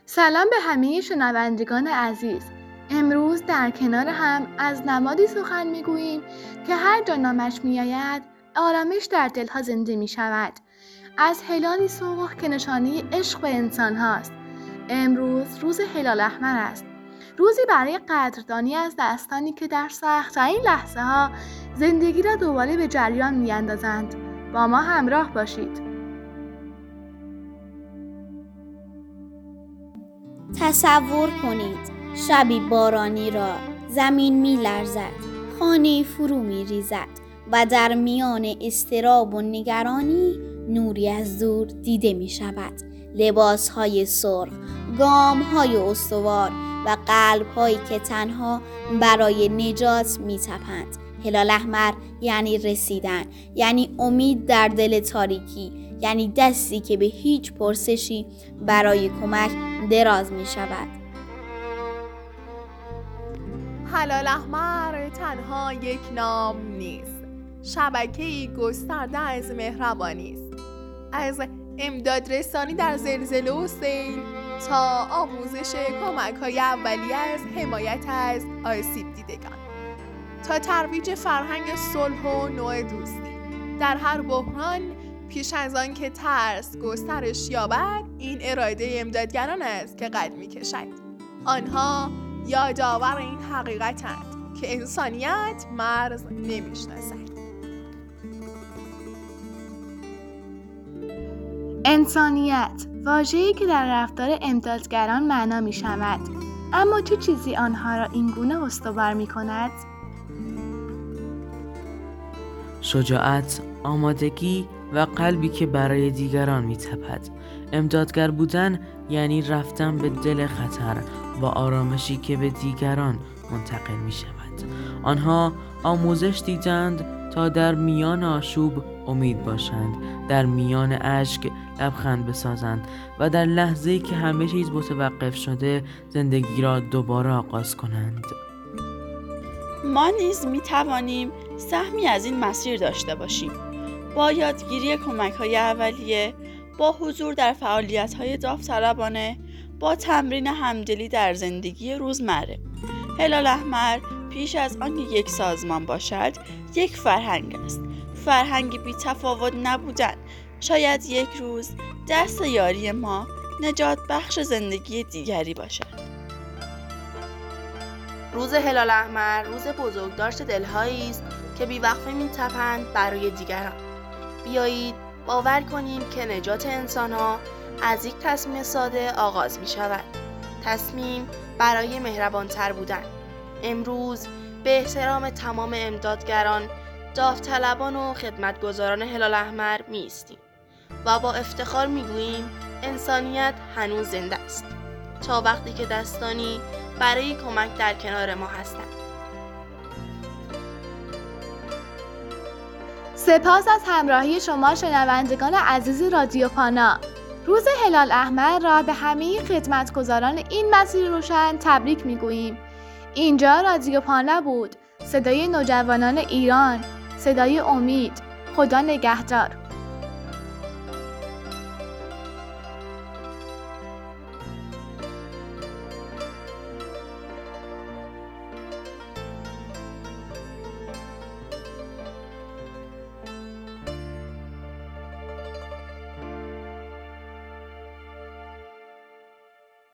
سلام به همه شنوندگان عزیز. امروز در کنار هم از نمادی سخن میگوییم که هر جا نامش میآید آرامش در دلها زنده می شود. از هلالی سرخ که نشانه عشق به انسان هاست. امروز روز هلال احمر است. روزی برای قدردانی از دستانی که در سخت‌ترین لحظه ها زندگی را دوباره به جریان می اندازند. با ما همراه باشید. تصور کنید شبی بارانی را، زمین می لرزد، خانه فرو می ریزد و در میان اضطراب و نگرانی نوری از دور دیده می شود. لباس های سرخ، گام های استوار و قلب هایی که تنها برای نجات می تپند. هلال احمر یعنی رسیدن، یعنی امید در دل تاریکی، یعنی دستی که به هیچ پرسشی برای کمک دراز می شود. هلال احمر تنها یک نام نیست، شبکه‌ای گسترده از مهربانی است. از امداد رسانی در زلزله و سیل تا آموزش کمک‌های اولیه از حمایت از آسیب دیدگان تا ترویج فرهنگ صلح و نوع دوستی. در هر بحران پیش از آن که ترس گسترش یابد، این اراده امدادگران است که قد می‌کشد. آنها یادآور این حقیقتند که انسانیت مرز نمی‌شناسد. انسانیت، واژه‌ای که در رفتار امدادگران معنا می‌شود. اما چه چیزی آنها را این گونه استوار می‌کند؟ شجاعت، آمادگی و قلبی که برای دیگران می‌تپد. امدادگر بودن یعنی رفتن به دل خطر با آرامشی که به دیگران منتقل می‌شود. آنها آموزش دیدند تا در میان آشوب امید باشند، در میان اشک لبخند بسازند و در لحظه‌ای که همه چیز متوقف شده زندگی را دوباره آغاز کنند. ما نیز می توانیم سهمی از این مسیر داشته باشیم. با یادگیری کمک‌های اولیه، با حضور در فعالیت‌های داوطلبانه، با تمرین همدلی در زندگی روزمره. هلال احمر پیش از آنکه یک سازمان باشد، یک فرهنگ است. فرهنگی بی تفاوت نبودن. شاید یک روز دست یاری ما نجات بخش زندگی دیگری باشد. روز هلال احمر روز بزرگداشت دلهایی است که بی‌وقفه می‌تپند برای دیگران. بیایید باور کنیم که نجات انسان‌ها از یک تصمیم ساده آغاز می‌شود. تصمیم برای مهربان‌تر بودن. امروز به احترام تمام امدادگران، داوطلبان و خدمتگزاران هلال احمر می‌ایستیم و با افتخار می‌گوییم انسانیت هنوز زنده است تا وقتی که دستانی برای کمک در کنار ما هستند. سپاس از همراهی شما شنوندگان عزیز رادیو پانا. روز هلال احمر را به همه خدمتگزاران این مسیر روشن تبریک میگوییم. اینجا رادیو پانا بود، صدای نوجوانان ایران، صدای امید. خدا نگهدار.